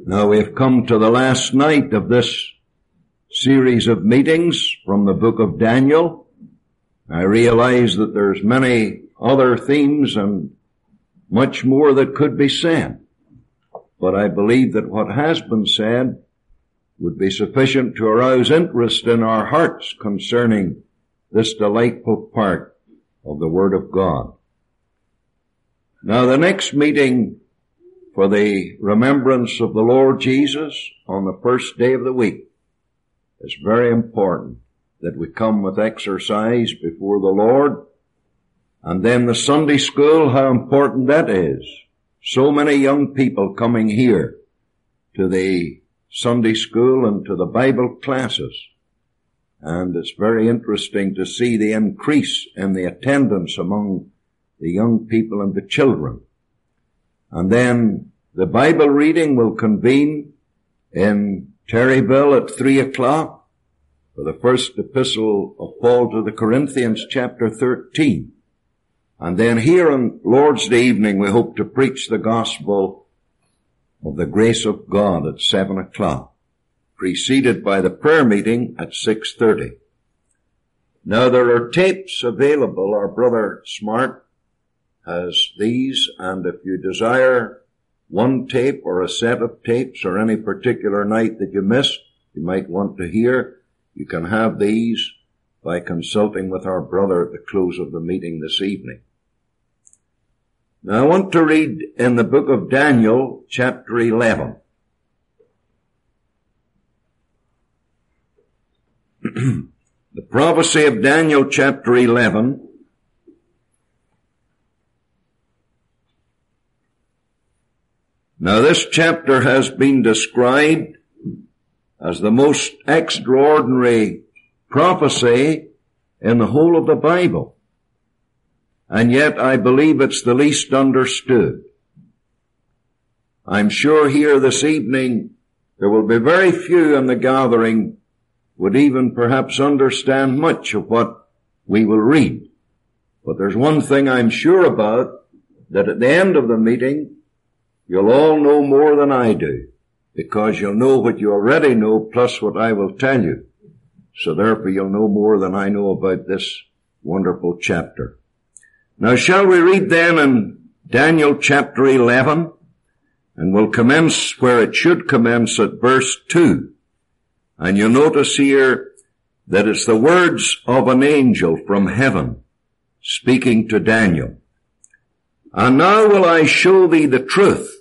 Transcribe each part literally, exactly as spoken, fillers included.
Now we've come to the last night of this series of meetings from the book of Daniel. I realize that there's many other themes and much more that could be said. But I believe that what has been said would be sufficient to arouse interest in our hearts concerning this delightful part of the Word of God. Now the next meeting for the remembrance of the Lord Jesus on the first day of the week is very important that we come with exercise before the Lord. And then the Sunday school, how important that is. So many young people coming here to the Sunday school and to the Bible classes. And it's very interesting to see the increase in the attendance among the young people and the children. And then the Bible reading will convene in Terryville at three o'clock for the first epistle of Paul to the Corinthians, chapter thirteen. And then here on Lord's Day evening we hope to preach the gospel of the grace of God at seven o'clock, preceded by the prayer meeting at six thirty. Now there are tapes available. Our brother Smart has these, and if you desire one tape or a set of tapes or any particular night that you missed, you might want to hear, you can have these by consulting with our brother at the close of the meeting this evening. Now I want to read in the book of Daniel, chapter eleven. The prophecy of Daniel, chapter eleven, now this chapter has been described as the most extraordinary prophecy in the whole of the Bible. And yet I believe it's the least understood. I'm sure here this evening there will be very few in the gathering would even perhaps understand much of what we will read. But there's one thing I'm sure about, that at the end of the meeting you'll all know more than I do, because you'll know what you already know plus what I will tell you. So therefore you'll know more than I know about this wonderful chapter. Now shall we read then in Daniel chapter eleven, and we'll commence where it should commence at verse two. And you'll notice here that it's the words of an angel from heaven speaking to Daniel. And now will I show thee the truth.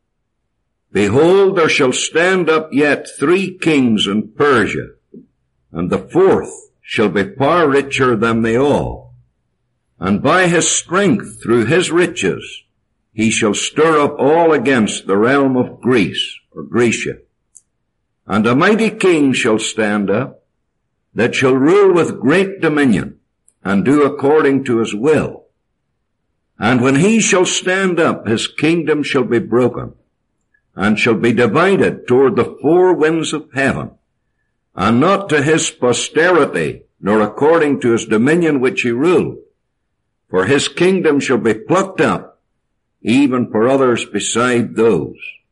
Behold, there shall stand up yet three kings in Persia, and the fourth shall be far richer than they all. And by his strength through his riches he shall stir up all against the realm of Greece, or Grecia. And a mighty king shall stand up, that shall rule with great dominion, and do according to his will. And when he shall stand up, his kingdom shall be broken, and shall be divided toward the four winds of heaven, and not to his posterity, nor according to his dominion which he ruled. For his kingdom shall be plucked up, even for others beside those.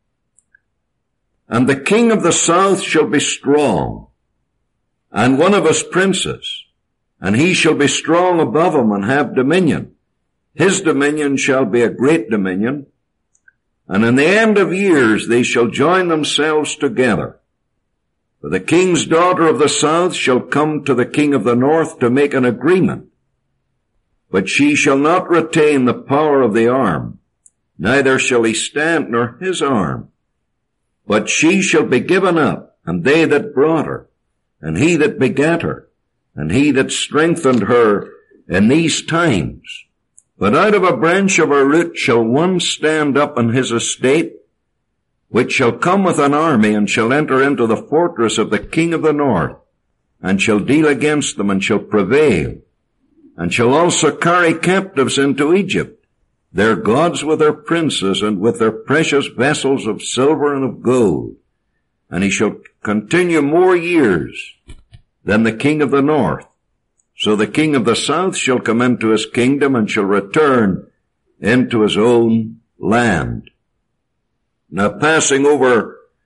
And the king of the south shall be strong, and one of his princes, and he shall be strong above him and have dominion. His dominion shall be a great dominion, and in the end of years they shall join themselves together. For the king's daughter of the south shall come to the king of the north to make an agreement. But she shall not retain the power of the arm, neither shall he stand nor his arm. But she shall be given up, and they that brought her, and he that begat her, and he that strengthened her in these times. But out of a branch of her root shall one stand up in his estate, which shall come with an army, and shall enter into the fortress of the king of the north, and shall deal against them, and shall prevail, and shall also carry captives into Egypt, their gods with their princes, and with their precious vessels of silver and of gold. And he shall continue more years than the king of the north. So the king of the south shall come into his kingdom, and shall return into his own land. Now passing over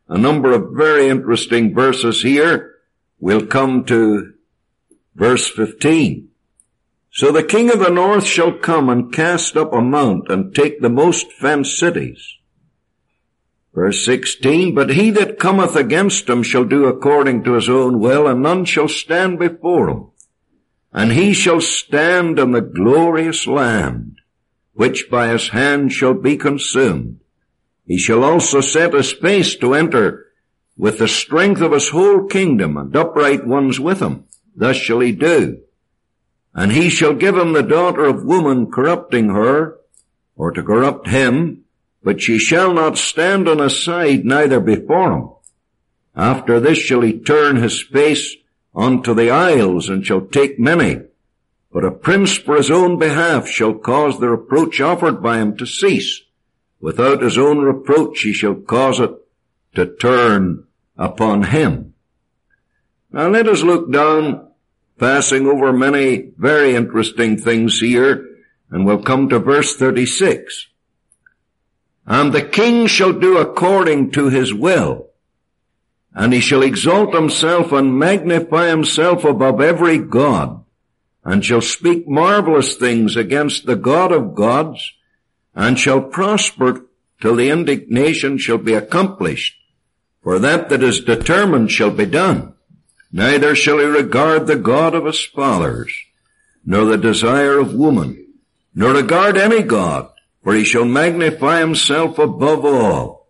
a number of very interesting verses here. We'll come to verse fifteen. So the king of the north shall come and cast up a mount and take the most fenced cities. Verse sixteen, but he that cometh against him shall do according to his own will, and none shall stand before him. And he shall stand in the glorious land, which by his hand shall be consumed. He shall also set his face to enter with the strength of his whole kingdom, and upright ones with him. Thus shall he do. And he shall give him the daughter of woman, corrupting her, or to corrupt him, but she shall not stand on his side, neither before him. After this shall he turn his face unto the isles, and shall take many. But a prince for his own behalf shall cause the reproach offered by him to cease. Without his own reproach he shall cause it to turn upon him. Now let us look down, passing over many very interesting things here, and we'll come to verse thirty-six. And the king shall do according to his will, and he shall exalt himself and magnify himself above every god, and shall speak marvelous things against the God of gods, and shall prosper till the indignation shall be accomplished. For that that is determined shall be done. Neither shall he regard the God of his fathers, nor the desire of woman, nor regard any god, for he shall magnify himself above all.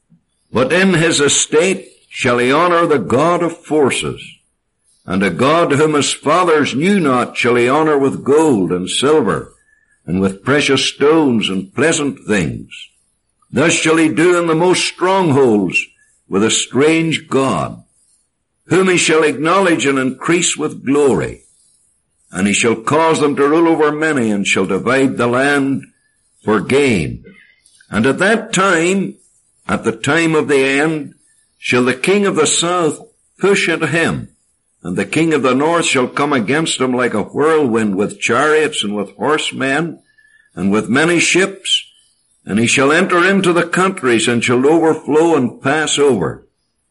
But in his estate shall he honor the God of forces, and a God whom his fathers knew not shall he honor with gold and silver, and with precious stones and pleasant things. Thus shall he do in the most strongholds with a strange God, whom he shall acknowledge and increase with glory. And he shall cause them to rule over many, and shall divide the land for gain. And at that time, at the time of the end, shall the king of the south push at him, and the king of the north shall come against him like a whirlwind, with chariots and with horsemen, and with many ships, and he shall enter into the countries, and shall overflow and pass over.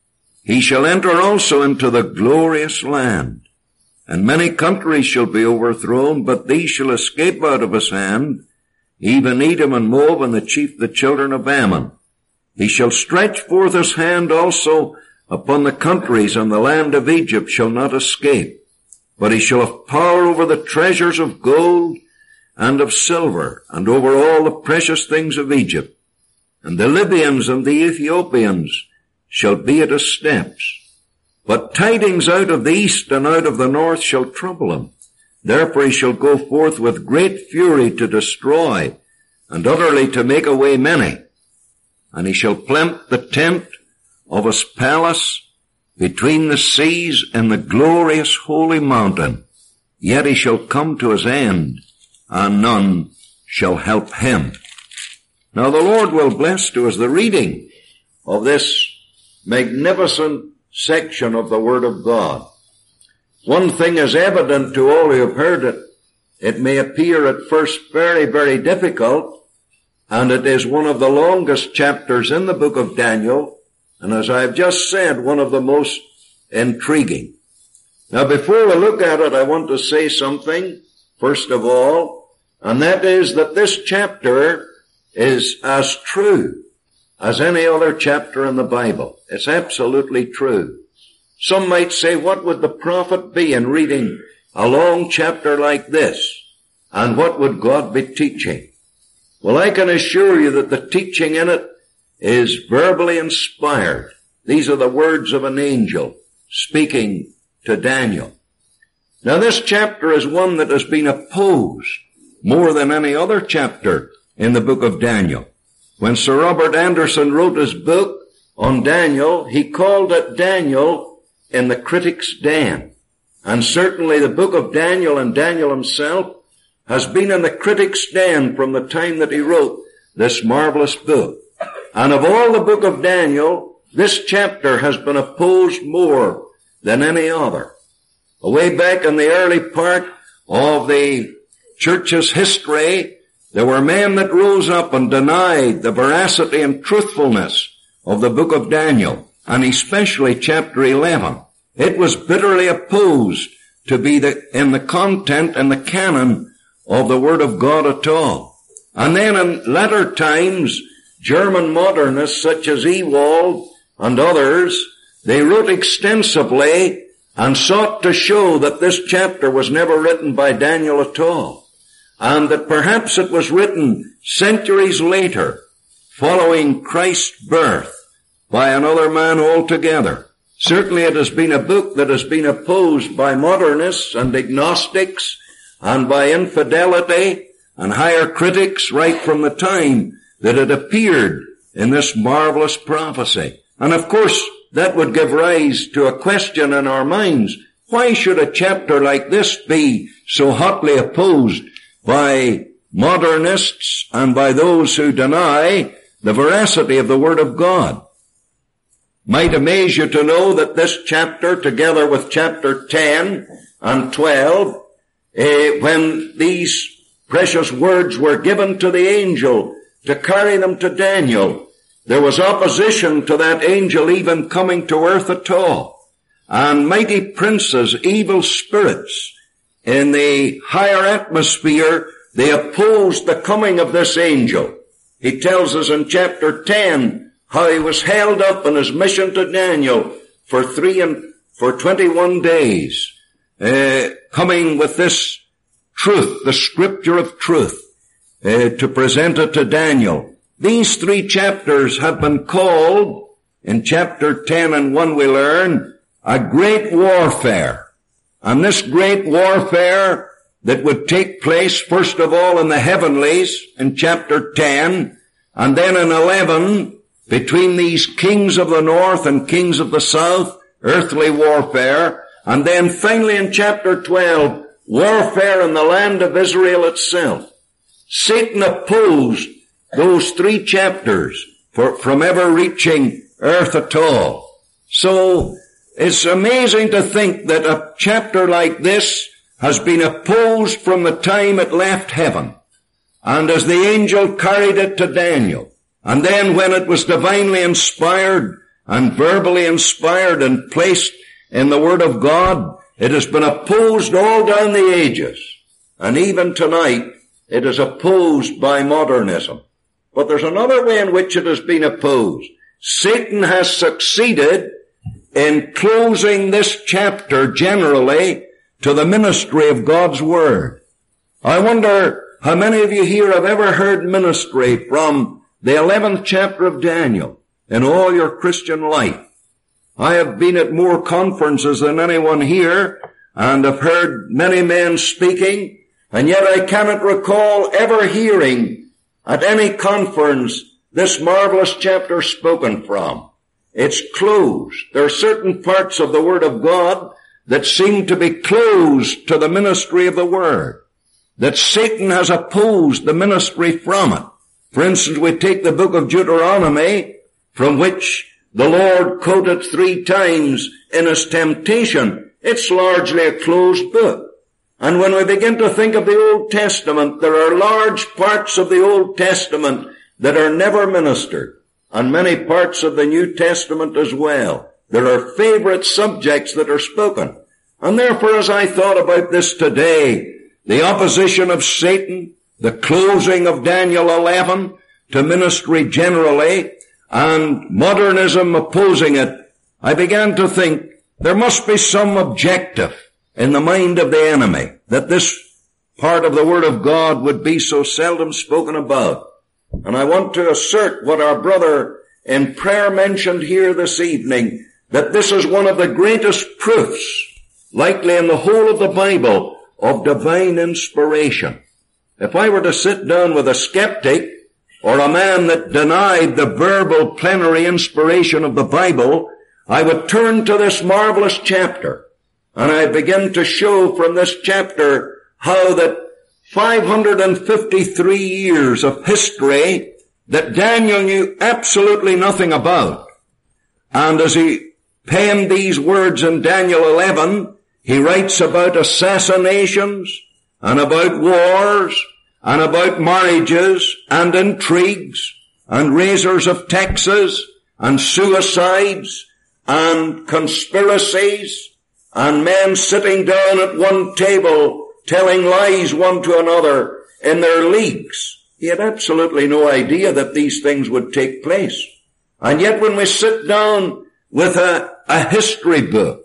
He shall enter also into the glorious land, and many countries shall be overthrown, but these shall escape out of his hand, even Edom and Moab, and the chief the children of Ammon. He shall stretch forth his hand also upon the countries, and the land of Egypt shall not escape. But he shall have power over the treasures of gold and of silver, and over all the precious things of Egypt. And the Libyans and the Ethiopians shall be at his steps. But tidings out of the east and out of the north shall trouble him. Therefore he shall go forth with great fury to destroy, and utterly to make away many. And he shall plant the tent of his palace between the seas in the glorious holy mountain. Yet he shall come to his end, and none shall help him. Now the Lord will bless to us the reading of this magnificent section of the Word of God. One thing is evident to all who have heard it. It may appear at first very, very difficult, and it is one of the longest chapters in the book of Daniel, and as I have just said, one of the most intriguing. Now before we look at it, I want to say something, first of all, and that is that this chapter is as true as any other chapter in the Bible. It's absolutely true. Some might say, what would the profit be in reading a long chapter like this? And what would God be teaching? Well, I can assure you that the teaching in it is verbally inspired. These are the words of an angel speaking to Daniel. Now this chapter is one that has been opposed more than any other chapter in the book of Daniel. When Sir Robert Anderson wrote his book on Daniel, he called it Daniel in the critic's den. And certainly the book of Daniel and Daniel himself has been in the critic's den from the time that he wrote this marvelous book. And of all the book of Daniel, this chapter has been opposed more than any other. Way back in the early part of the church's history, there were men that rose up and denied the veracity and truthfulness of the book of Daniel. and especially chapter eleven. It was bitterly opposed to be the, in the content and the canon of the Word of God at all. And then in latter times, German modernists such as Ewald and others, they wrote extensively and sought to show that this chapter was never written by Daniel at all, and that perhaps it was written centuries later, following Christ's birth, by another man altogether. Certainly it has been a book that has been opposed by modernists and agnostics and by infidelity and higher critics right from the time that it appeared in this marvelous prophecy. And of course, that would give rise to a question in our minds. Why should a chapter like this be so hotly opposed by modernists and by those who deny the veracity of the Word of God? Might amaze you to know that this chapter, together with chapter ten and twelve, eh, when these precious words were given to the angel to carry them to Daniel, there was opposition to that angel even coming to earth at all. And mighty princes, evil spirits in the higher atmosphere, they opposed the coming of this angel. He tells us in chapter ten how he was held up in his mission to Daniel for three and for twenty-one days, uh, coming with this truth, the scripture of truth, uh, to present it to Daniel. These three chapters have been called, in chapter ten and one we learn, a great warfare. And this great warfare that would take place first of all in the heavenlies in chapter ten, and then in eleven, between these kings of the north and kings of the south, earthly warfare, and then finally in chapter twelve, warfare in the land of Israel itself. Satan opposed those three chapters for, from ever reaching earth at all. So it's amazing to think that a chapter like this has been opposed from the time it left heaven, and as the angel carried it to Daniel. And then when it was divinely inspired and verbally inspired and placed in the Word of God, it has been opposed all down the ages. And even tonight, it is opposed by modernism. But there's another way in which it has been opposed. Satan has succeeded in closing this chapter generally to the ministry of God's Word. I wonder how many of you here have ever heard ministry from the eleventh chapter of Daniel in all your Christian life. I have been at more conferences than anyone here and have heard many men speaking, and yet I cannot recall ever hearing at any conference this marvelous chapter spoken from. It's closed. There are certain parts of the Word of God that seem to be closed to the ministry of the Word, that Satan has opposed the ministry from it. For instance, we take the book of Deuteronomy, from which the Lord quoted three times in his temptation. It's largely a closed book. And when we begin to think of the Old Testament, there are large parts of the Old Testament that are never ministered, and many parts of the New Testament as well. There are favorite subjects that are spoken. And therefore, as I thought about this today, the opposition of Satan, the closing of Daniel eleven to ministry generally, and modernism opposing it, I began to think there must be some objective in the mind of the enemy that this part of the Word of God would be so seldom spoken about. And I want to assert what our brother in prayer mentioned here this evening, that this is one of the greatest proofs, likely in the whole of the Bible, of divine inspiration. If I were to sit down with a skeptic or a man that denied the verbal plenary inspiration of the Bible, I would turn to this marvelous chapter, and I begin to show from this chapter how that five hundred fifty-three years of history that Daniel knew absolutely nothing about. And as he penned these words in Daniel eleven, he writes about assassinations and about wars and about marriages and intrigues and raisers of taxes and suicides and conspiracies and men sitting down at one table telling lies one to another in their leagues. He had absolutely no idea that these things would take place. And yet when we sit down with a, a history book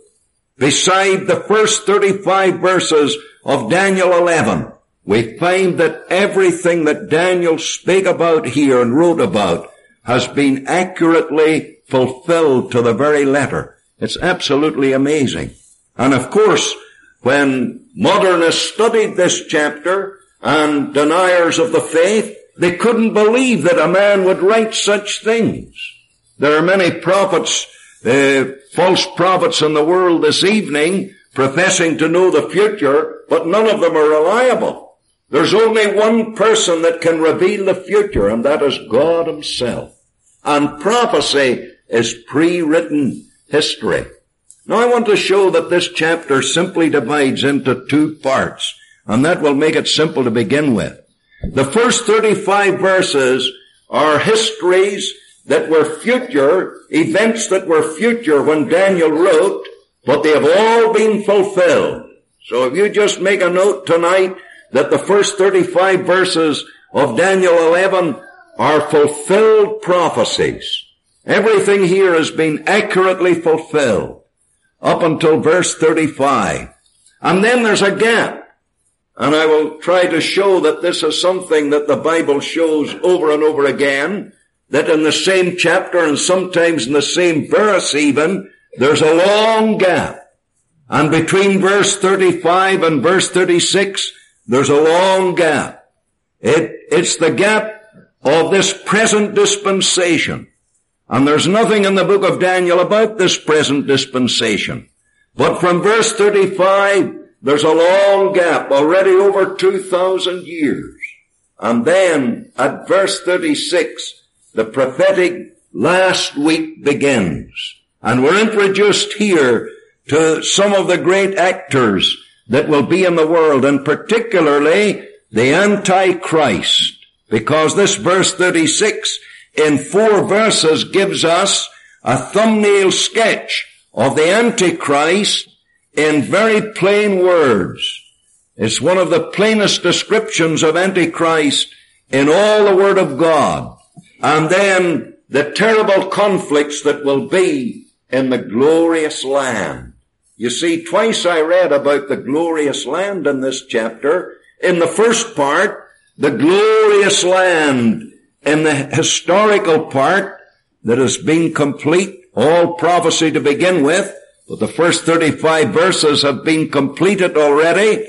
beside the first thirty-five verses of Daniel eleven, we find that everything that Daniel spake about here and wrote about has been accurately fulfilled to the very letter. It's absolutely amazing. And of course, when modernists studied this chapter and deniers of the faith, they couldn't believe that a man would write such things. There are many prophets, uh, false prophets in the world this evening professing to know the future, but none of them are reliable. There's only one person that can reveal the future, and that is God himself. And prophecy is pre-written history. Now I want to show that this chapter simply divides into two parts, and that will make it simple to begin with. The first thirty-five verses are histories that were future, events that were future when Daniel wrote, but they have all been fulfilled. So if you just make a note tonight that the first thirty-five verses of Daniel eleven are fulfilled prophecies. Everything here has been accurately fulfilled up until verse thirty-five. And then there's a gap. And I will try to show that this is something that the Bible shows over and over again, that in the same chapter and sometimes in the same verse even, there's a long gap. And between verse thirty-five and verse thirty-six, there's a long gap. It, it's the gap of this present dispensation. And there's nothing in the book of Daniel about this present dispensation. But from verse thirty-five, there's a long gap, already over two thousand years. And then at verse thirty-six, the prophetic last week begins. And we're introduced here to some of the great actors that will be in the world, and particularly the Antichrist. Because this verse thirty-six in four verses gives us a thumbnail sketch of the Antichrist in very plain words. It's one of the plainest descriptions of Antichrist in all the Word of God. And then the terrible conflicts that will be in the glorious land. You see, twice I read about the glorious land in this chapter. In the first part, the glorious land. In the historical part that has been complete, all prophecy to begin with, but the first thirty-five verses have been completed already,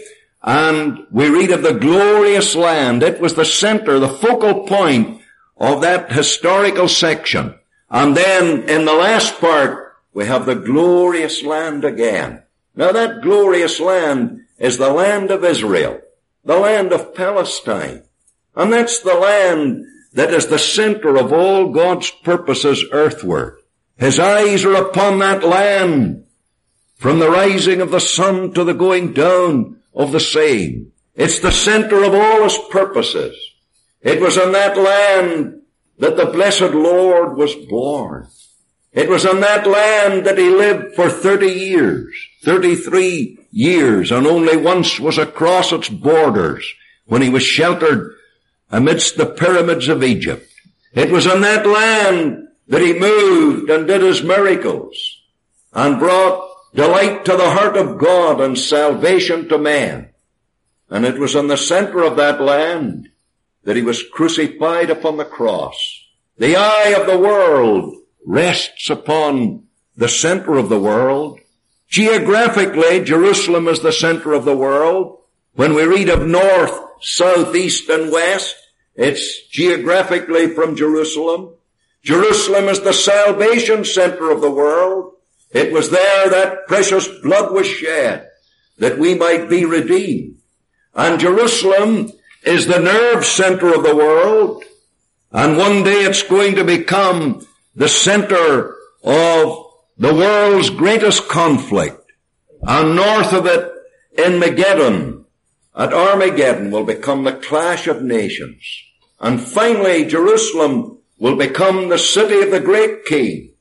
and we read of the glorious land. It was the center, the focal point of that historical section. And then in the last part, we have the glorious land again. Now that glorious land is the land of Israel, the land of Palestine. And that's the land that is the center of all God's purposes earthward. His eyes are upon that land from the rising of the sun to the going down of the same. It's the center of all his purposes. It was in that land that the blessed Lord was born. It was in that land that he lived for thirty years, thirty-three years, and only once was across its borders when he was sheltered amidst the pyramids of Egypt. It was in that land that he moved and did his miracles and brought delight to the heart of God and salvation to man. And it was in the center of that land that he was crucified upon the cross. The eye of the world rests upon the center of the world. Geographically, Jerusalem is the center of the world. When we read of north, south, east, and west, it's geographically from Jerusalem. Jerusalem is the salvation center of the world. It was there that precious blood was shed that we might be redeemed. And Jerusalem is the nerve center of the world. And one day it's going to become the center of the world's greatest conflict. And north of it, in Megiddo, at Armageddon, will become the clash of nations. And finally, Jerusalem will become the city of the great king.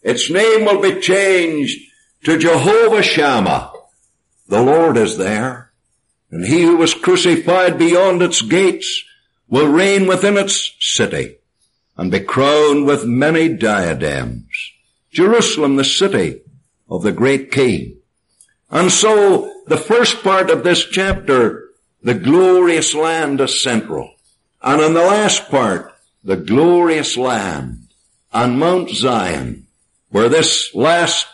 Its name will be changed to Jehovah Shammah. The Lord is there, and he who was crucified beyond its gates will reign within its city and be crowned with many diadems. Jerusalem, the city of the great King. And so the first part of this chapter, the glorious land, is central. And in the last part, the glorious land on Mount Zion, where this last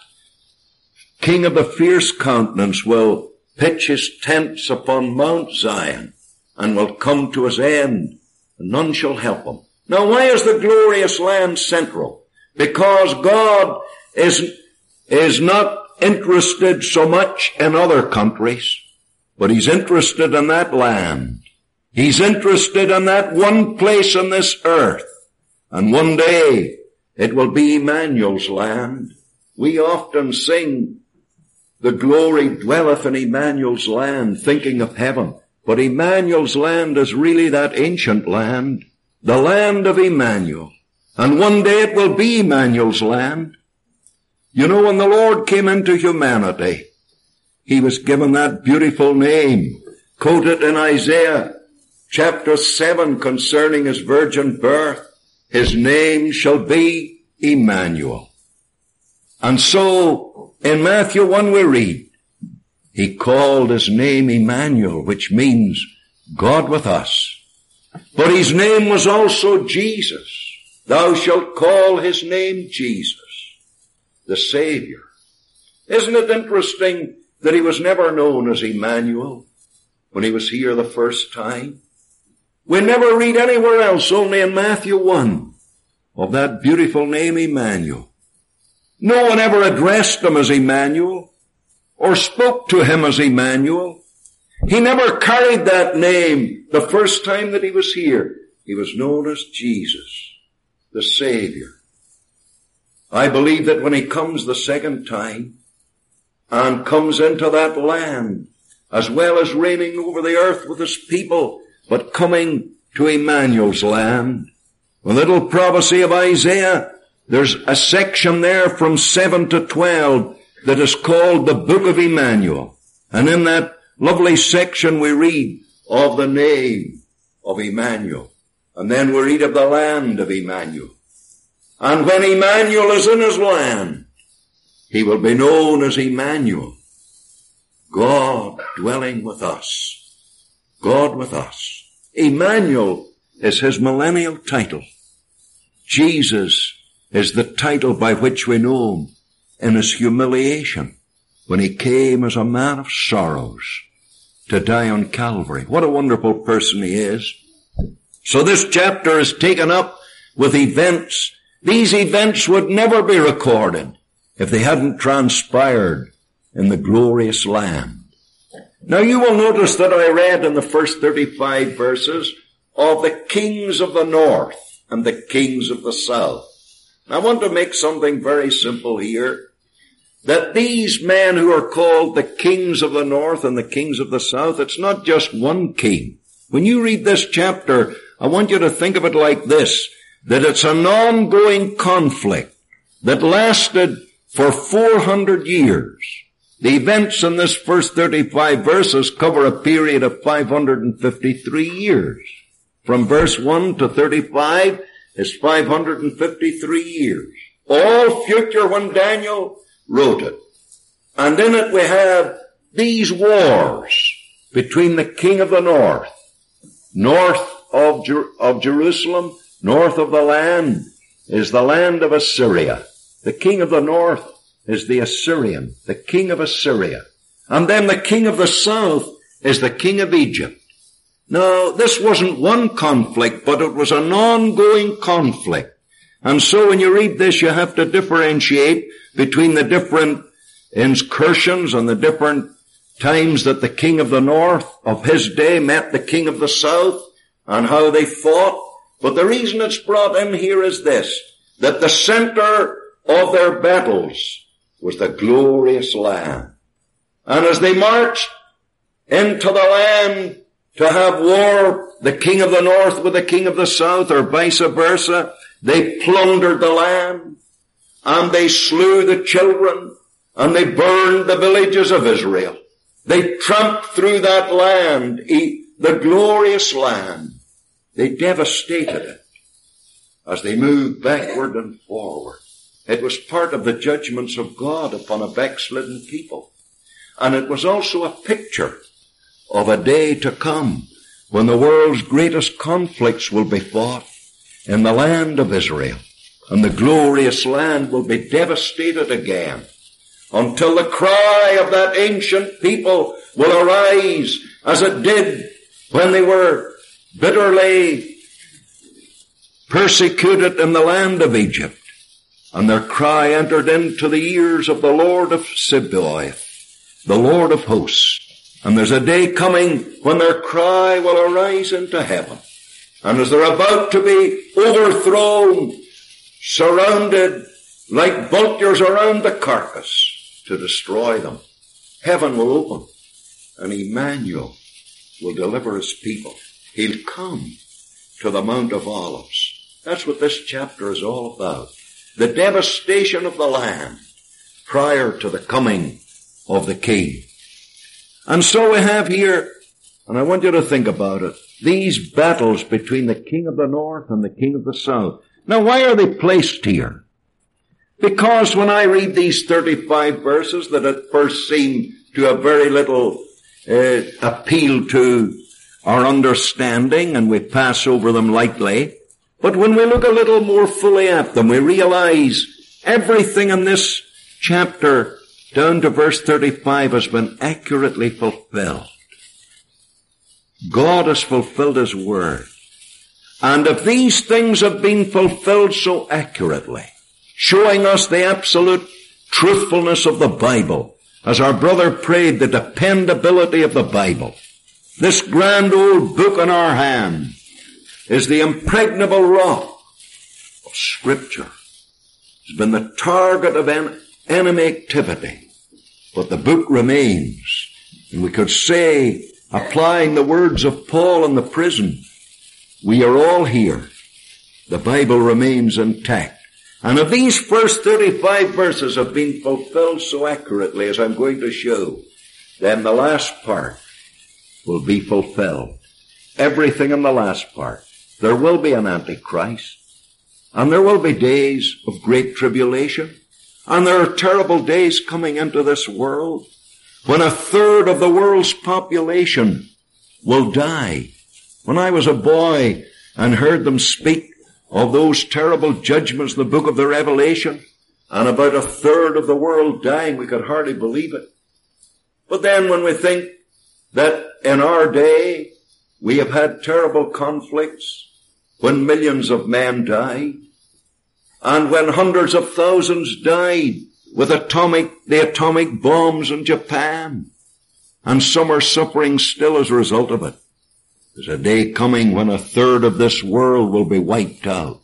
King of the fierce countenance will pitch his tents upon Mount Zion and will come to his end, and none shall help him. Now, why is the glorious land central? Because God is, is not interested so much in other countries, but he's interested in that land. He's interested in that one place on this earth. And one day it will be Emmanuel's land. We often sing, the glory dwelleth in Emmanuel's land, thinking of heaven. But Emmanuel's land is really that ancient land, the land of Emmanuel. And one day it will be Emmanuel's land. You know, when the Lord came into humanity, he was given that beautiful name, quoted in Isaiah chapter seven concerning his virgin birth. His name shall be Emmanuel. And so in Matthew one we read, he called his name Emmanuel, which means God with us. But his name was also Jesus. Thou shalt call his name Jesus, the Savior. Isn't it interesting that he was never known as Emmanuel when he was here the first time? We never read anywhere else, only in Matthew one, of that beautiful name Emmanuel. No one ever addressed him as Emmanuel or spoke to him as Emmanuel. He never carried that name the first time that he was here. He was known as Jesus, the Savior. I believe that when he comes the second time and comes into that land, as well as reigning over the earth with his people, but coming to Emmanuel's land, a little prophecy of Isaiah, there's a section there from seven to twelve that is called the Book of Emmanuel. And in that lovely section we read of the name of Emmanuel. And then we read of the land of Emmanuel. And when Emmanuel is in his land, he will be known as Emmanuel, God dwelling with us. God with us. Emmanuel is his millennial title. Jesus is the title by which we know him in his humiliation when he came as a man of sorrows to die on Calvary. What a wonderful person he is. So this chapter is taken up with events. These events would never be recorded if they hadn't transpired in the glorious land. Now you will notice that I read in the first thirty-five verses of the kings of the north and the kings of the south. I want to make something very simple here, that these men who are called the kings of the north and the kings of the south, it's not just one king. When you read this chapter, I want you to think of it like this, that it's an ongoing conflict that lasted for four hundred years. The events in this first thirty-five verses cover a period of five hundred fifty-three years. From verse one to thirty-five is five hundred fifty-three years. All future when Daniel wrote it. And in it we have these wars between the king of the north, north of, Jer- of Jerusalem, north of the land is the land of Assyria. The king of the north is the Assyrian, the king of Assyria. And then the king of the south is the king of Egypt. Now, this wasn't one conflict, but it was an ongoing conflict. And so when you read this, you have to differentiate between the different incursions and the different times that the king of the north of his day met the king of the south and how they fought. But the reason it's brought in here is this, that the center of their battles was the glorious land. And as they marched into the land to have war, the king of the north with the king of the south, or vice versa, they plundered the land. and they slew the children, and they burned the villages of Israel. They tramped through that land, the glorious land. They devastated it as they moved backward and forward. It was part of the judgments of God upon a backslidden people. And it was also a picture of a day to come when the world's greatest conflicts will be fought in the land of Israel. And the glorious land will be devastated again until the cry of that ancient people will arise as it did when they were bitterly persecuted in the land of Egypt. And their cry entered into the ears of the Lord of Sabaoth, the Lord of hosts. And there's a day coming when their cry will arise into heaven. And as they're about to be overthrown, surrounded like vultures around the carcass to destroy them, heaven will open and Emmanuel will deliver his people. He'll come to the Mount of Olives. That's what this chapter is all about. The devastation of the land prior to the coming of the King. And so we have here, and I want you to think about it, these battles between the king of the north and the king of the south. Now, why are they placed here? Because when I read these thirty-five verses that at first seem to have very little uh, appeal to our understanding, and we pass over them lightly, but when we look a little more fully at them, we realize everything in this chapter down to verse thirty-five has been accurately fulfilled. God has fulfilled his word. And if these things have been fulfilled so accurately, showing us the absolute truthfulness of the Bible, as our brother prayed, the dependability of the Bible, this grand old book in our hand is the impregnable rock of Scripture. It's been the target of en- enemy activity, but the book remains. And we could say, applying the words of Paul in the prison, we are all here. The Bible remains intact. And if these first thirty-five verses have been fulfilled so accurately as I'm going to show, then the last part will be fulfilled. Everything in the last part. There will be an Antichrist, and there will be days of great tribulation, and there are terrible days coming into this world when a third of the world's population will die. When I was a boy and heard them speak of those terrible judgments in the book of the Revelation, and about a third of the world dying, we could hardly believe it. But then when we think that in our day we have had terrible conflicts, when millions of men died, and when hundreds of thousands died with atomic, the atomic bombs in Japan, and some are suffering still as a result of it. There's a day coming when a third of this world will be wiped out.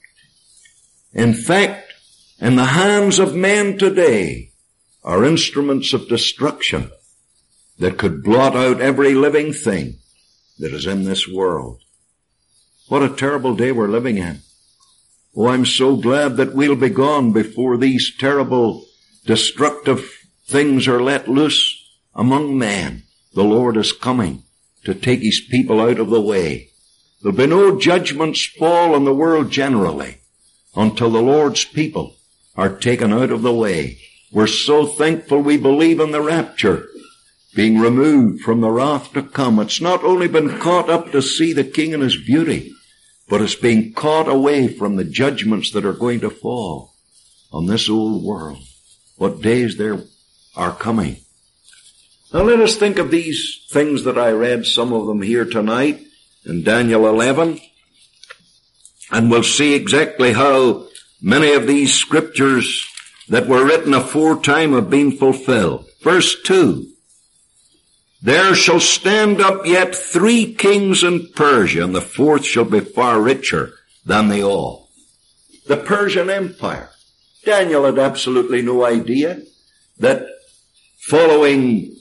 In fact, in the hands of men today are instruments of destruction that could blot out every living thing that is in this world. What a terrible day we're living in. Oh, I'm so glad that we'll be gone before these terrible destructive things are let loose among men. The Lord is coming to take his people out of the way. There'll be no judgments fall on the world generally until the Lord's people are taken out of the way. We're so thankful we believe in the rapture, being removed from the wrath to come. It's not only been caught up to see the King in his beauty, but it's being caught away from the judgments that are going to fall on this old world. What days there are coming. Now let us think of these things that I read, some of them here tonight in Daniel eleven, and we'll see exactly how many of these scriptures that were written aforetime have been fulfilled. Verse two, there shall stand up yet three kings in Persia, and the fourth shall be far richer than they all. The Persian Empire. Daniel had absolutely no idea that following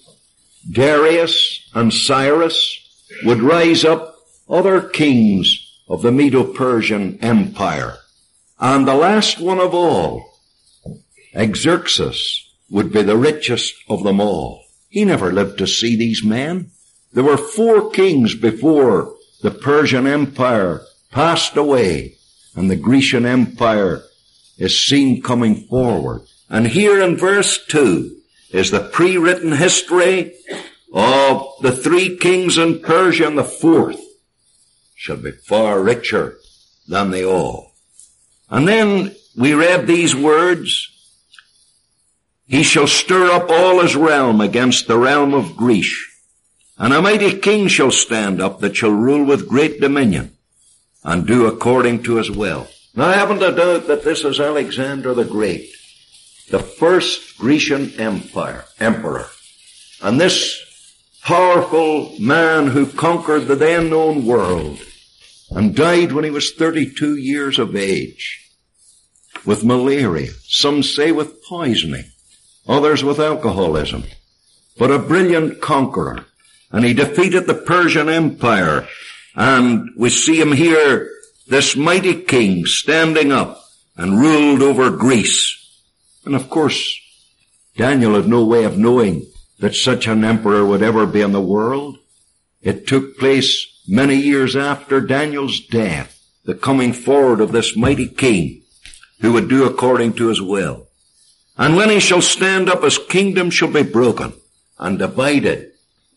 Darius and Cyrus would rise up other kings of the Medo-Persian Empire. And the last one of all Xerxes would be the richest of them all. He never lived to see these men. There were four kings before the Persian Empire passed away, and the Grecian Empire is seen coming forward. And here in verse two is the pre-written history of the three kings in Persia, and the fourth shall be far richer than they all. And then we read these words, he shall stir up all his realm against the realm of Greece, and a mighty king shall stand up that shall rule with great dominion, and do according to his will. Now I haven't a doubt that this is Alexander the Great, the first Grecian empire, emperor. And this powerful man who conquered the then known world and died when he was thirty-two years of age with malaria, some say with poisoning, others with alcoholism, but a brilliant conqueror. And he defeated the Persian Empire, and we see him here, this mighty king standing up and ruled over Greece. And of course, Daniel had no way of knowing that such an emperor would ever be in the world. It took place many years after Daniel's death, the coming forward of this mighty king who would do according to his will. And when he shall stand up, his kingdom shall be broken and divided.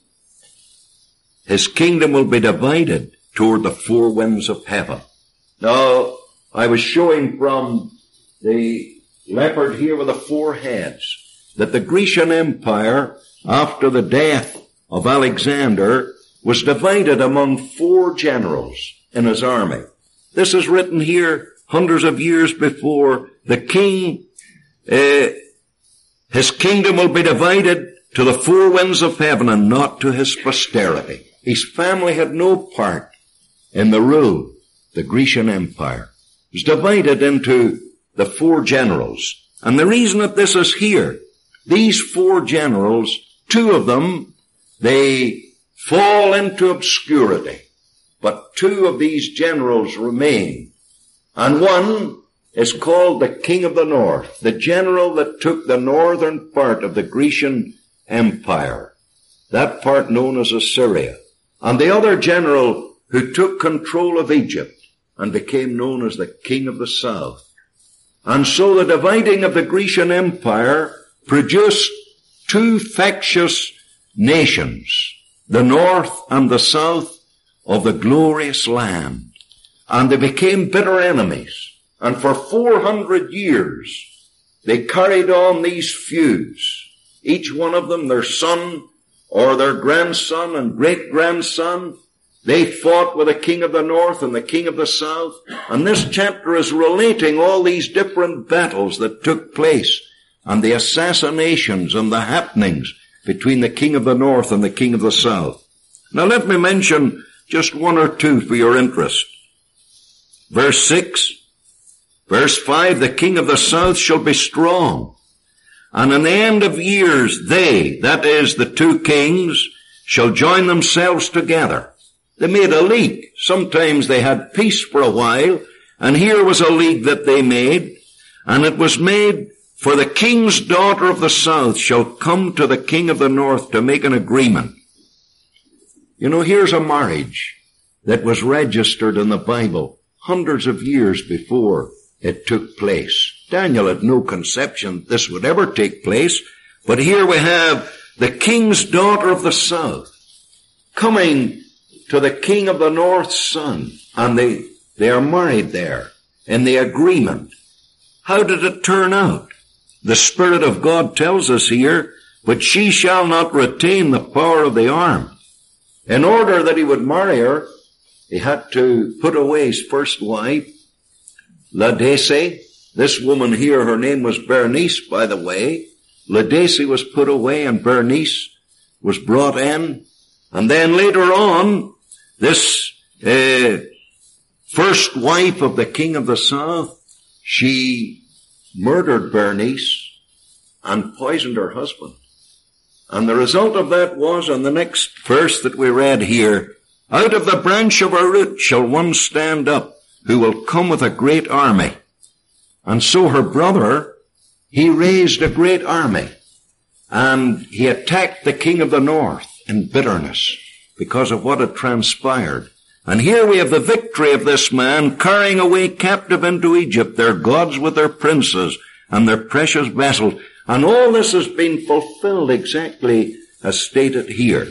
His kingdom will be divided toward the four winds of heaven. Now, I was showing from the leopard here with the four heads that the Grecian Empire, after the death of Alexander, was divided among four generals in his army. This is written here hundreds of years before. The king, uh, his kingdom will be divided to the four winds of heaven and not to his posterity. His family had no part in the rule. The Grecian Empire was divided into the four generals. And the reason that this is here, these four generals, two of them, they fall into obscurity. But two of these generals remain. And one is called the King of the North, the general that took the northern part of the Grecian Empire, that part known as Assyria. And the other general who took control of Egypt and became known as the King of the South. And so the dividing of the Grecian Empire produced two factious nations, the north and the south of the glorious land. And they became bitter enemies. And for four hundred years, they carried on these feuds. Each one of them, their son or their grandson and great-grandson, they fought with the king of the north and the king of the south. And this chapter is relating all these different battles that took place and the assassinations and the happenings between the king of the north and the king of the south. Now let me mention just one or two for your interest. Verse six, verse five, the king of the south shall be strong, and in the end of years they, that is the two kings, shall join themselves together. They made a league. Sometimes they had peace for a while, and here was a league that they made, and it was made, for the king's daughter of the south shall come to the king of the north to make an agreement. You know, here's a marriage that was registered in the Bible hundreds of years before it took place. Daniel had no conception this would ever take place, but here we have the king's daughter of the south coming to the king of the north's son, and they, they are married there in the agreement. How did it turn out? The Spirit of God tells us here, but she shall not retain the power of the arm. In order that he would marry her, he had to put away his first wife, Ladese. This woman here, her name was Bernice, by the way. Ladese was put away and Bernice was brought in. And then later on, this uh, first wife of the king of the south, she murdered Bernice and poisoned her husband. And the result of that was, in the next verse that we read here, out of the branch of her root shall one stand up, who will come with a great army. And so her brother he raised a great army, and he attacked the king of the north in bitterness because of what had transpired. And here we have the victory of this man carrying away captive into Egypt their gods with their princes and their precious vessels. And all this has been fulfilled exactly as stated here.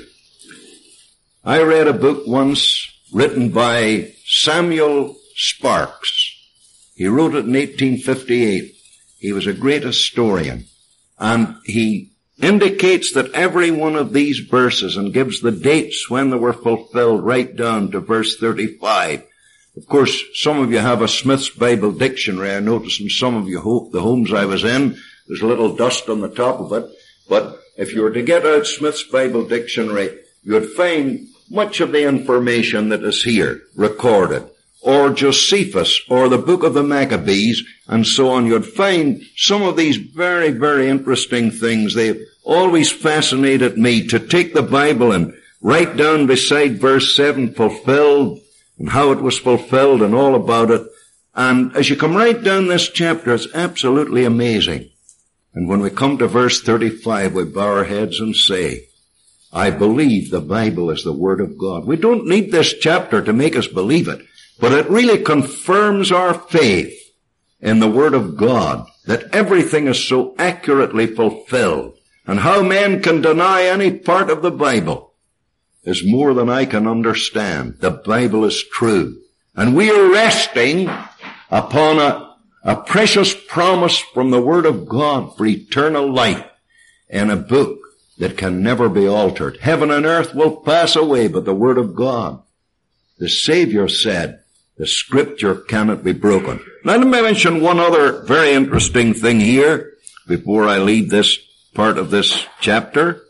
I read a book once written by Samuel Sparks. He wrote it in eighteen fifty-eight. He was a great historian. And he indicates that every one of these verses and gives the dates when they were fulfilled right down to verse thirty-five. Of course, some of you have a Smith's Bible Dictionary. I noticed in some of you ho- the homes I was in, there's a little dust on the top of it. But if you were to get out Smith's Bible Dictionary, you would find much of the information that is here recorded. Or Josephus, or the book of the Maccabees, and so on. You'd find some of these very, very interesting things. They've always fascinated me to take the Bible and write down beside verse seven, fulfilled, and how it was fulfilled, and all about it. And as you come right down this chapter, it's absolutely amazing. And when we come to verse thirty-five, we bow our heads and say, I believe the Bible is the Word of God. We don't need this chapter to make us believe it. But it really confirms our faith in the Word of God, that everything is so accurately fulfilled. And how men can deny any part of the Bible is more than I can understand. The Bible is true. And we are resting upon a, a precious promise from the Word of God for eternal life in a book that can never be altered. Heaven and earth will pass away, but the Word of God, the Savior said, the Scripture cannot be broken. Now let me mention one other very interesting thing here before I leave this part of this chapter.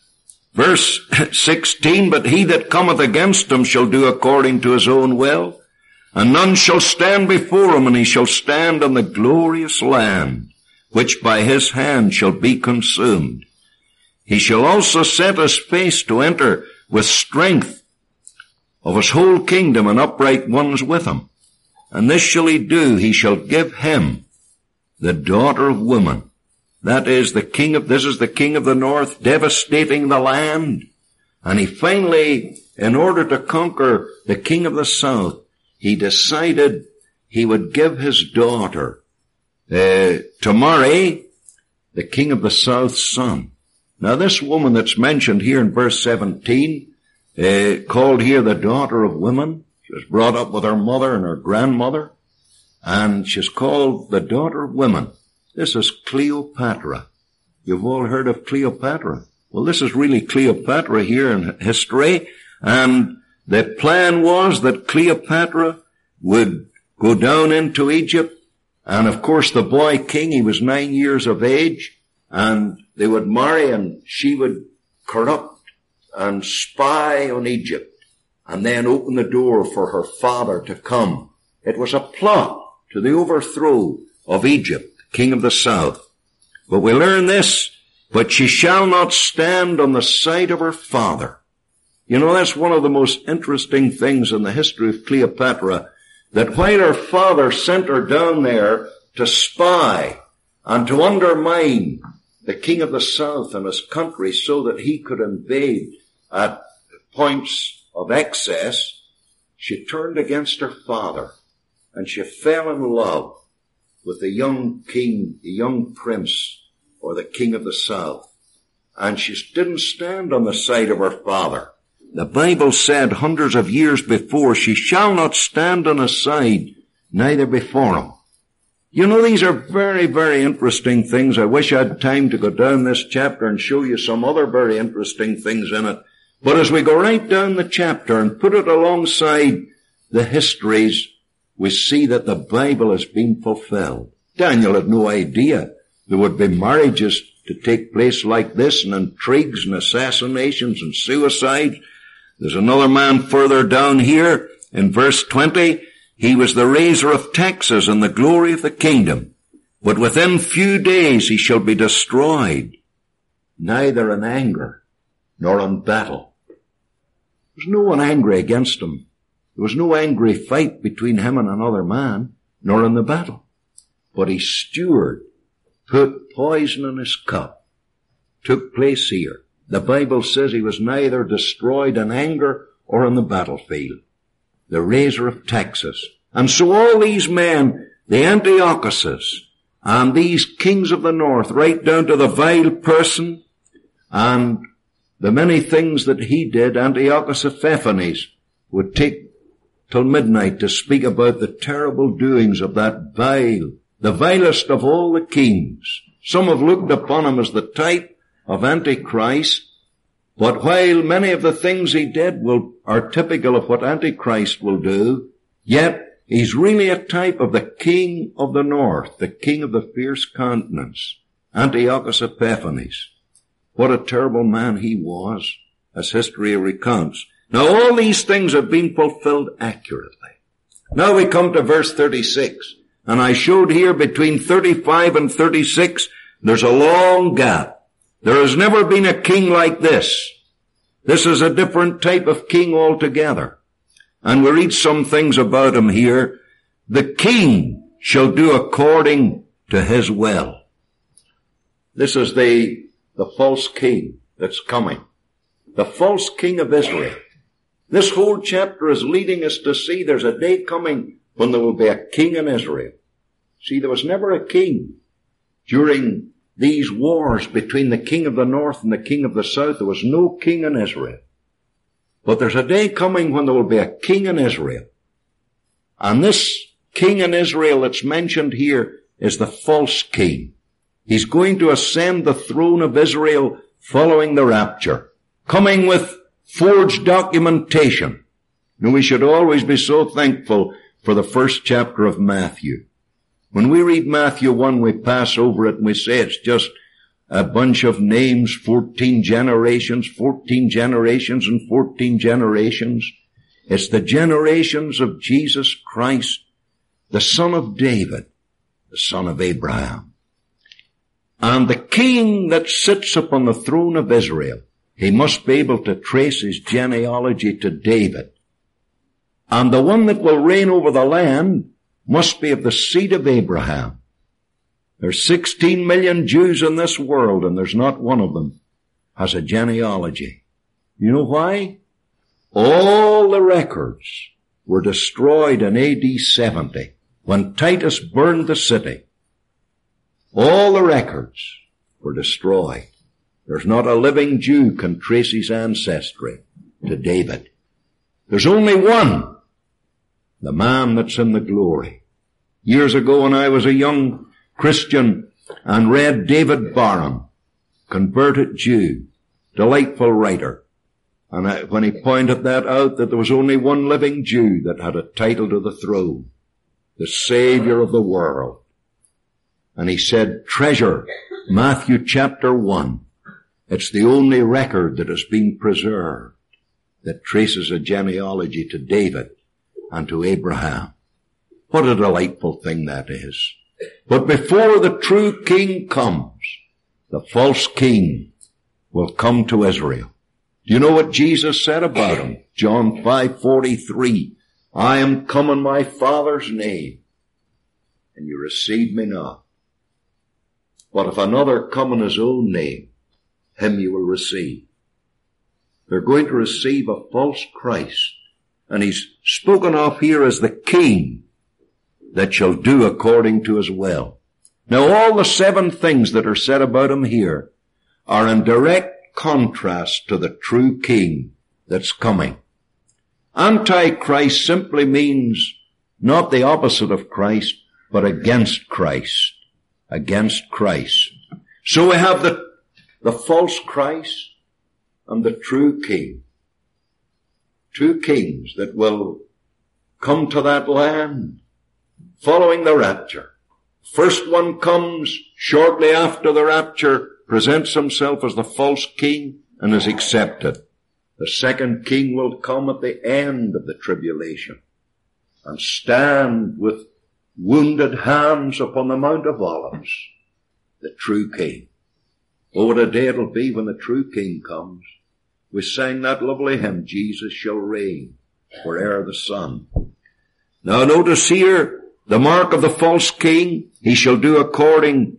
Verse sixteen, but he that cometh against him shall do according to his own will, and none shall stand before him, and he shall stand on the glorious land, which by his hand shall be consumed. He shall also set his face to enter with strength of his whole kingdom, and upright ones with him. And this shall he do, he shall give him the daughter of woman. That is the king of, this is the king of the north, devastating the land. And he finally, in order to conquer the king of the south, he decided he would give his daughter uh, to marry the king of the south's son. Now this woman that's mentioned here in verse seventeen, Uh, called here the daughter of women. She was brought up with her mother and her grandmother, and she's called the daughter of women. This is Cleopatra. You've all heard of Cleopatra. Well, this is really Cleopatra here in history, and the plan was that Cleopatra would go down into Egypt, and of course the boy king, he was nine years of age, and they would marry, and she would corrupt and spy on Egypt, and then open the door for her father to come. It was a plot to the overthrow of Egypt, king of the south. But we learn this, but she shall not stand on the side of her father. You know, that's one of the most interesting things in the history of Cleopatra, that while her father sent her down there to spy and to undermine the king of the south and his country so that he could invade at points of excess, she turned against her father, and she fell in love with the young king, the young prince, or the king of the south. And she didn't stand on the side of her father. The Bible said hundreds of years before, she shall not stand on his side, neither before him. You know, these are very, very interesting things. I wish I had time to go down this chapter and show you some other very interesting things in it. But as we go right down the chapter and put it alongside the histories, we see that the Bible has been fulfilled. Daniel had no idea there would be marriages to take place like this, and intrigues and assassinations and suicides. There's another man further down here in verse twenty. He was the raiser of taxes and the glory of the kingdom. But within few days he shall be destroyed, neither in anger nor in battle. There was no one angry against him. There was no angry fight between him and another man, nor in the battle. But he steward put poison in his cup took place here. The Bible says he was neither destroyed in anger or on the battlefield. The raiser of taxes. And so all these men, the Antiochuses, and these kings of the north, right down to the vile person and the many things that he did, Antiochus Epiphanes would take till midnight to speak about the terrible doings of that vile, the vilest of all the kings. Some have looked upon him as the type of Antichrist, but while many of the things he did will, are typical of what Antichrist will do, yet he's really a type of the king of the north, the king of the fierce countenance, Antiochus Epiphanes. What a terrible man he was, as history recounts. Now all these things have been fulfilled accurately. Now we come to verse thirty-six. And I showed here between thirty-five and thirty-six, there's a long gap. There has never been a king like this. This is a different type of king altogether. And we read some things about him here. The king shall do according to his will. This is the, the false king that's coming. The false king of Israel. This whole chapter is leading us to see there's a day coming when there will be a king in Israel. See, there was never a king during these wars between the king of the north and the king of the south. There was no king in Israel. But there's a day coming when there will be a king in Israel. And this king in Israel that's mentioned here is the false king. He's going to ascend the throne of Israel following the rapture, coming with forged documentation. And we should always be so thankful for the first chapter of Matthew. When we read Matthew one, we pass over it and we say it's just a bunch of names, fourteen generations, fourteen generations and fourteen generations. It's the generations of Jesus Christ, the son of David, the son of Abraham. And the king that sits upon the throne of Israel, he must be able to trace his genealogy to David. And the one that will reign over the land must be of the seed of Abraham. There's sixteen million Jews in this world, and there's not one of them has a genealogy. You know why? All the records were destroyed in A D seventy, when Titus burned the city. All the records were destroyed. There's not a living Jew can trace his ancestry to David. There's only one, the man that's in the glory. Years ago when I was a young Christian and read David Barham, converted Jew, delightful writer, and I, when he pointed that out, that there was only one living Jew that had a title to the throne, the Savior of the world. And he said, treasure Matthew chapter one. It's the only record that has been preserved that traces a genealogy to David and to Abraham. What a delightful thing that is. But before the true king comes, the false king will come to Israel. Do you know what Jesus said about him? John five forty-three. I am come in my Father's name, and you receive me not. But if another come in his own name, him you will receive. They're going to receive a false Christ. And he's spoken of here as the king that shall do according to his will. Now all the seven things that are said about him here are in direct contrast to the true king that's coming. Antichrist simply means not the opposite of Christ, but against Christ. Against Christ. So we have the, the false Christ and the true king. Two kings that will come to that land following the rapture. First one comes shortly after the rapture, presents himself as the false king, and is accepted. The second king will come at the end of the tribulation and stand with wounded hands upon the Mount of Olives, the true king. Oh, what a day it'll be when the true king comes. We sang that lovely hymn, Jesus shall reign where'er the sun. Now notice here, the mark of the false king, he shall do according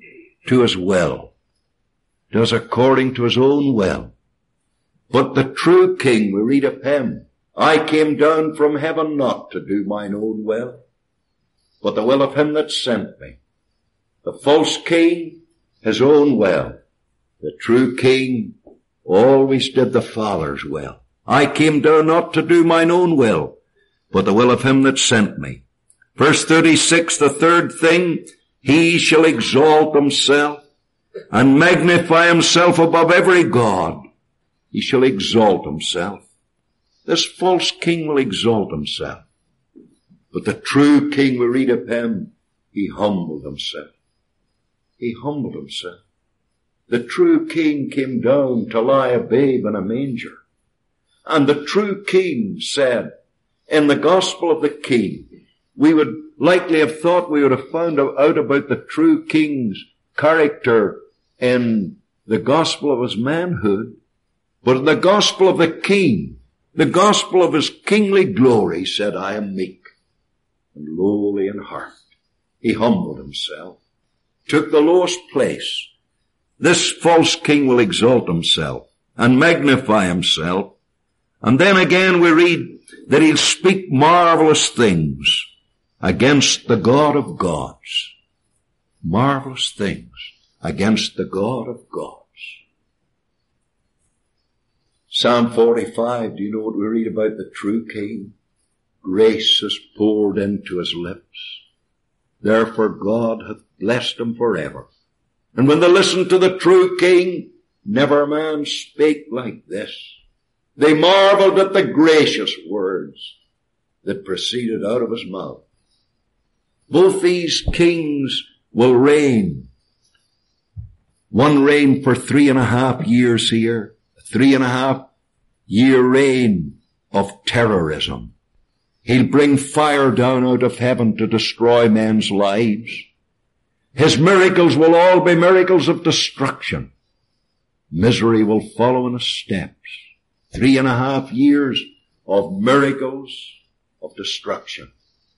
to his will, does according to his own will. But the true king, we read of him, I came down from heaven not to do mine own will, but the will of him that sent me. The false king, his own will. The true king always did the Father's will. I came down not to do mine own will, but the will of him that sent me. Verse thirty-six, the third thing, he shall exalt himself and magnify himself above every god. He shall exalt himself. This false king will exalt himself. But the true king, we read of him, he humbled himself. He humbled himself. The true king came down to lie a babe in a manger. And the true king said, in the gospel of the king, we would likely have thought we would have found out about the true king's character in the gospel of his manhood. But in the gospel of the king, the gospel of his kingly glory, said, I am meek and lowly in heart. He humbled himself, took the lowest place. This false king will exalt himself and magnify himself. And then again we read that he'll speak marvelous things against the God of gods. Marvelous things against the God of gods. Psalm forty-five, do you know what we read about the true king? Grace is poured into his lips. Therefore God hath blessed him forever. And when they listened to the true king, never man spake like this. They marveled at the gracious words that proceeded out of his mouth. Both these kings will reign. One reigned for three and a half years here, a three and a half year reign of terrorism. He'll bring fire down out of heaven to destroy men's lives. His miracles will all be miracles of destruction. Misery will follow in his steps. Three and a half years of miracles of destruction.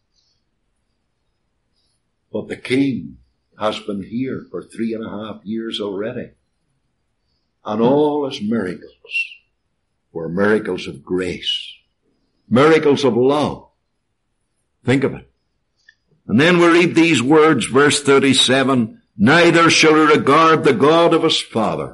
But the king has been here for three and a half years already. And all his miracles were miracles of grace. Miracles of love. Think of it. And then we read these words, verse thirty-seven, neither shall he regard the God of his fathers.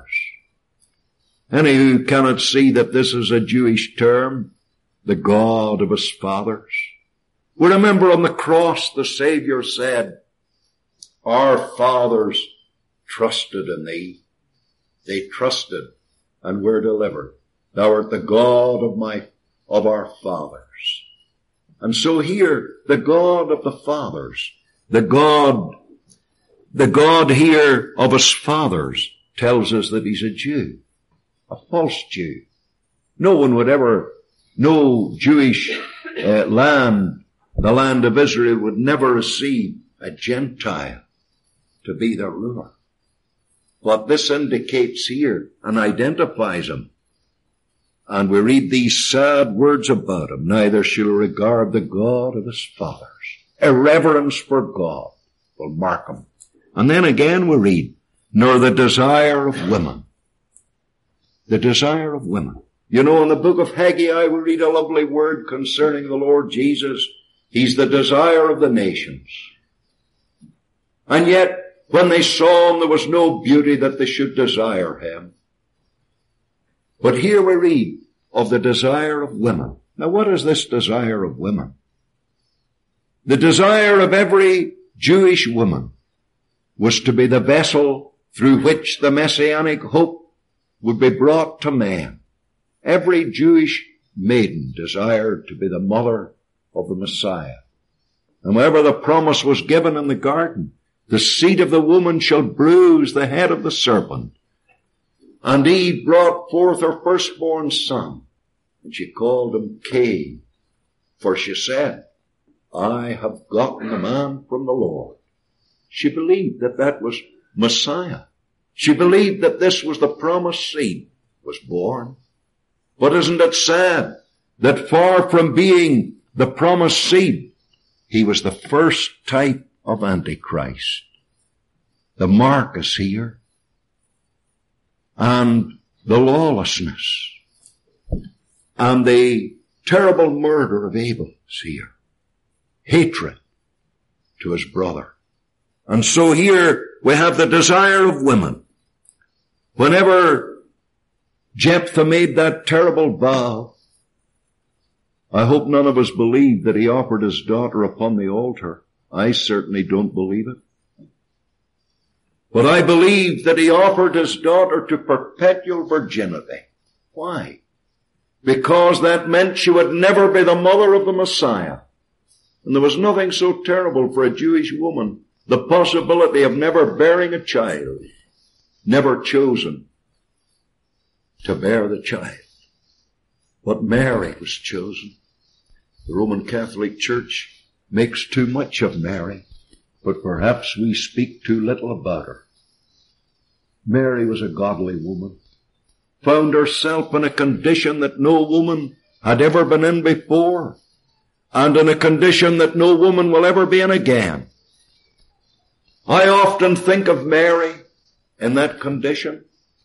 Any who cannot see that this is a Jewish term, the God of his fathers. We remember on the cross the Savior said, our fathers trusted in thee. They trusted and were delivered. Thou art the God of my, of our fathers. And so here, the God of the fathers, the God, the God here of his fathers tells us that he's a Jew, a false Jew. No one would ever, no Jewish uh, land, the land of Israel would never receive a Gentile to be their ruler. What this indicates here and identifies him. And we read these sad words about him. Neither shall regard the God of his fathers. Irreverence for God will mark him. And then again we read, nor the desire of women. The desire of women. You know, in the book of Haggai we read a lovely word concerning the Lord Jesus. He's the desire of the nations. And yet, when they saw him, there was no beauty that they should desire him. But here we read of the desire of women. Now what is this desire of women? The desire of every Jewish woman was to be the vessel through which the messianic hope would be brought to man. Every Jewish maiden desired to be the mother of the Messiah. And whenever the promise was given in the garden, the seed of the woman shall bruise the head of the serpent. And Eve brought forth her firstborn son, and she called him Cain, for she said, I have gotten a man from the Lord. She believed that that was Messiah. She believed that this was the promised seed was born. But isn't it sad that far from being the promised seed, he was the first type of Antichrist. the mark is here, and the lawlessness, and the terrible murder of Abel is here. Hatred to his brother. And so here we have the desire of women. Whenever Jephthah made that terrible vow, I hope none of us believe that he offered his daughter upon the altar. I certainly don't believe it. But I believe that he offered his daughter to perpetual virginity. Why? Because that meant she would never be the mother of the Messiah. And there was nothing so terrible for a Jewish woman, the possibility of never bearing a child, never chosen to bear the child. But Mary was chosen. The Roman Catholic Church makes too much of Mary, but perhaps we speak too little about her. Mary was a godly woman, found herself in a condition that no woman had ever been in before, and in a condition that no woman will ever be in again. I often think of Mary in that condition.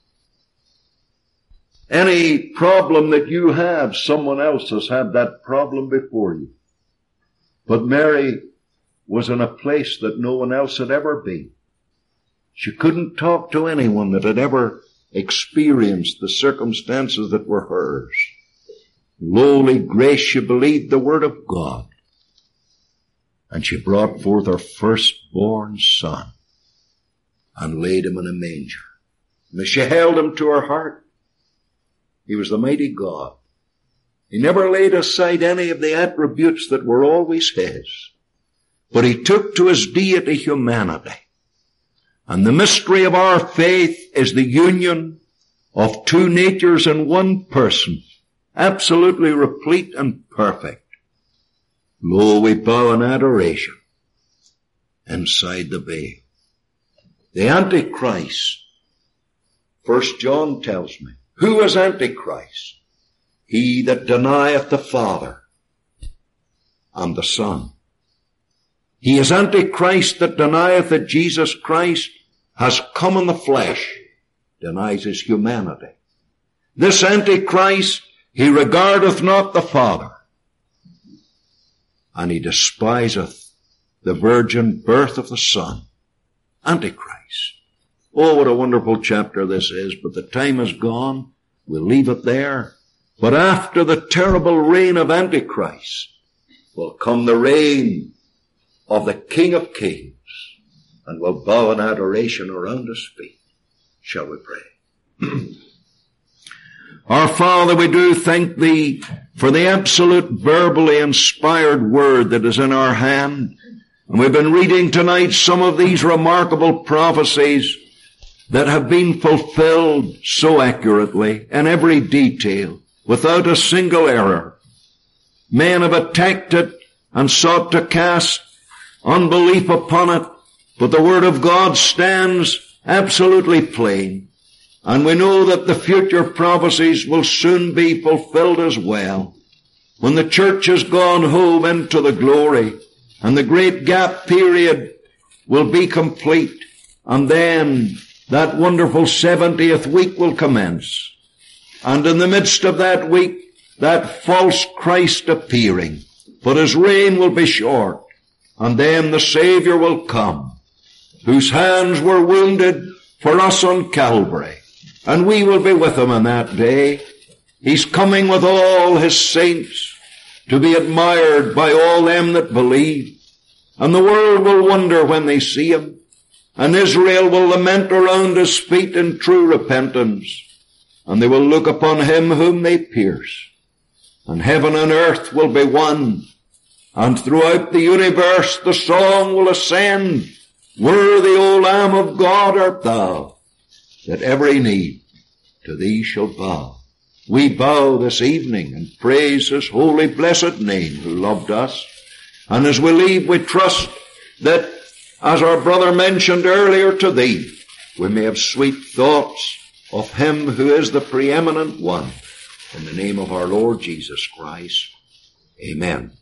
Any problem that you have, someone else has had that problem before you. But Mary was in a place that no one else had ever been. She couldn't talk to anyone that had ever experienced the circumstances that were hers. Lowly grace, she believed the word of God. And she brought forth her firstborn son and laid him in a manger. And as she held him to her heart, he was the mighty God. He never laid aside any of the attributes that were always his, but he took to his deity humanity. And the mystery of our faith is the union of two natures in one person, absolutely replete and perfect. Lo, we bow in adoration inside the veil. The Antichrist, First John tells me, who is Antichrist? He that denieth the Father and the Son. He is Antichrist that denieth that Jesus Christ has come in the flesh, denies his humanity. This Antichrist, he regardeth not the Father, and he despiseth the virgin birth of the Son. Antichrist. Oh, what a wonderful chapter this is, but the time is gone. We'll leave it there. But after the terrible reign of Antichrist will come the reign of the King of Kings, and we'll bow in adoration around his feet. Shall we pray? Our Father, we do thank thee for the absolute verbally inspired word that is in our hand. And we've been reading tonight some of these remarkable prophecies that have been fulfilled so accurately in every detail, without a single error. Men have attacked it and sought to cast unbelief upon it, but the Word of God stands absolutely plain. And we know that the future prophecies will soon be fulfilled as well. When the church has gone home into the glory, and the great gap period will be complete, and then that wonderful seventieth week will commence. And in the midst of that week, that false Christ appearing. But his reign will be short, and then the Savior will come, whose hands were wounded for us on Calvary. And we will be with him on that day. He's coming with all his saints to be admired by all them that believe. And the world will wonder when they see him. And Israel will lament around his feet in true repentance. And they will look upon him whom they pierced. And heaven and earth will be one. And throughout the universe the song will ascend, worthy, O Lamb of God, art thou, that every knee to thee shall bow. We bow this evening and praise his holy blessed name who loved us. And as we leave, we trust that, as our brother mentioned earlier to thee, we may have sweet thoughts of him who is the preeminent one. In the name of our Lord Jesus Christ. Amen.